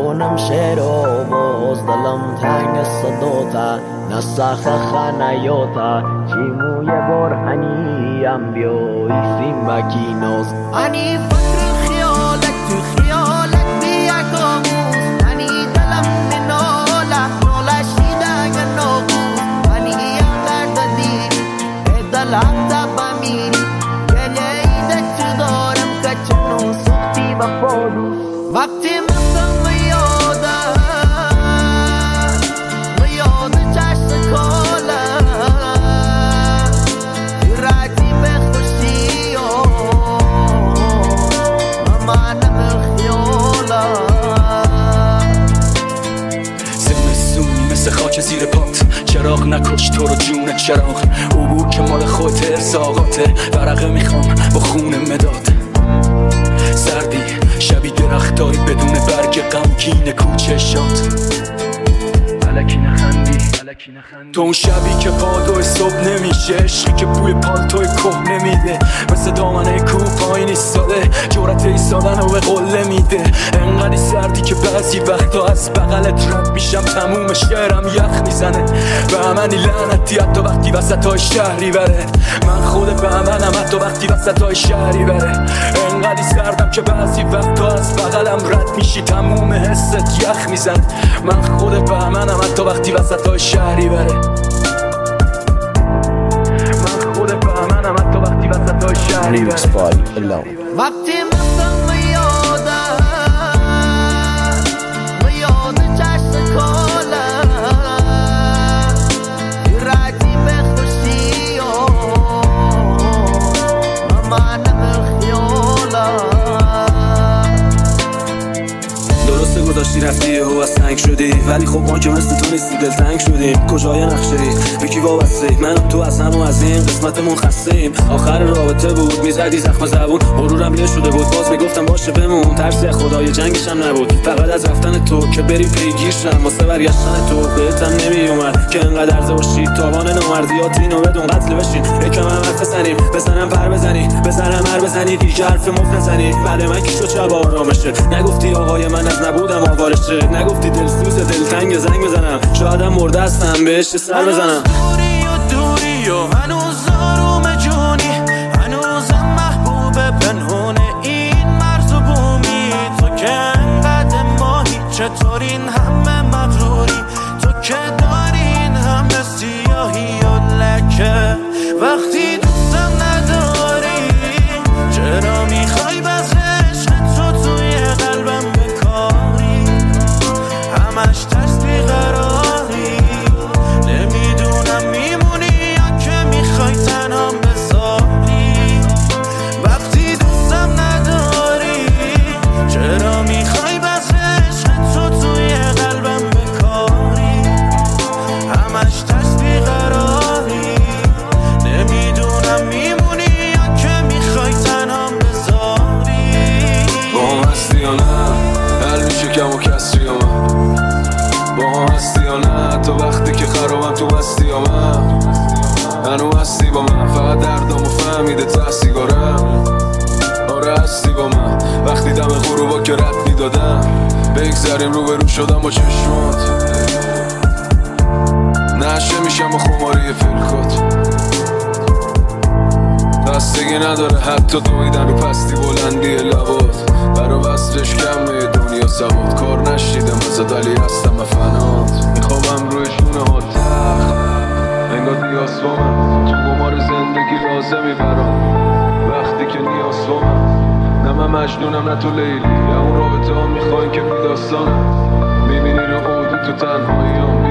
نکنم شعر و باز دلم تنگ صداتا نسخ خنیاتا چیموی برهنیم بیایی سیم بکیناز انی فکر خیالک تو خیالک بیاگاموز انی دلم نناله ناله شیدنگ ناغوز انی یادر دادی دلم دبامی گله ایده تو دارم کچنو سختی و پادوز وقتی مستم یاد چشم کاله رعدی به خوشی منم خیاله زمستونی مثل خاک زیر پات چراغ نکش تو رو جون چراغ عبور که مال خودت ارزاقاته ورقه میخوام با خون مداد سردی شبی درختایی بدون برگ غمگین کوچه شاد الکی نخندی تو اون شبی که پادو صبح نمیشه عشقی که بوی پالتوی که نمیده مثل دامنه کو پایین ایستاده جرأت ایستادن رو به قله میده انقدی سردی که بعضی وقتا از بغلت رد میشم تموم شعرم یخ میزنه بهمنی لعنتی حتی وقتی وسطای شهری بره من خود بهمنم حتی وقتی وسطای شهری بره انقدی سردم که بعضی وقتا از بغلم رد میشی تموم حست یخ میزنه من خود بهمنم حتی وقتی وسطای شهری بره من خود بهمنم حتی وقتی وسطای شهری بره وقتی مستم یاد چشم کاله رعدی به خوشی منم خیاله درسته گذاشتی رفتی و از تنگ شدی ولی خب ما که مثل تو نیستی دلتنگ شدیم کجای نقشه ای به کی وابسته من تو از هم و از این قسمتمون خسته ایم آخر رابطه بود میزدی زخم زبون غرورم له شده بود باز میگفتم باشه بمون ترسی از خدای جنگش هم نبود فقط از رفتن تو که بری پیگیرشم واسه برگشتن تو بهتم نمیومد که انقدر عرضه باشی تاوان نامردیات اینو بدون قتل بشین یکم هم حرف بزنیم بزنم پر بزنی بزنم هر بزنی دیگه حرف مفت نزنی بعد من کی شد شب آرامشه نگفتی آقای من از نبودم آوارشه نگفتی دلسوز دلتنگ زنگ بزنم شایدم مرده هستم بهش سر بزنم دوری و هنوز آروم جونی هنوزم محبوب پنهون این مرز و بومی تو که انقدر ماهی چطور این همه مغروری تو که داری این همه سیاهی و لکه وقتی دوستم نداری چرا میخوای بز عشق تو توی قلبم بکاری همش ترس بیقراری نمیدونم میمونی یا که میخوای تنها بذاری وقتی دوستم نداری چرا میخوای بز عشق تو توی قلبم بکاری همش ترس بیقراری نمیدونم میمونی یا که میخوای تنها بذاری با هم هستی یا نه حل میشه کم و کسری یا من با هم هستی یا نه تا وقتی که خرابم تو هستی یا من هنو هستی با من فقط دردامو فهمیده ته سیگارم آره هستی با من وقتی دم غروبا که رد میدادم بگذریم رو به رو شدم با چشمات نشه میشم با خماری فرخات بستگی نداره حتی دویدن رو پستی بلندی لبات برا وصلش کمه دنیا سواد کار نشیدم ازت ولی هستم فنات میخوابم روی شونه ها تخت انگار دیاس با من تو گمار زندگی لازمی برام وقتی که نیاز با من نه من مجنونم نه تو لیلی یا اون رابطه ها میخواین که بیداستانم میبینی رو عودی تو تنهایی هم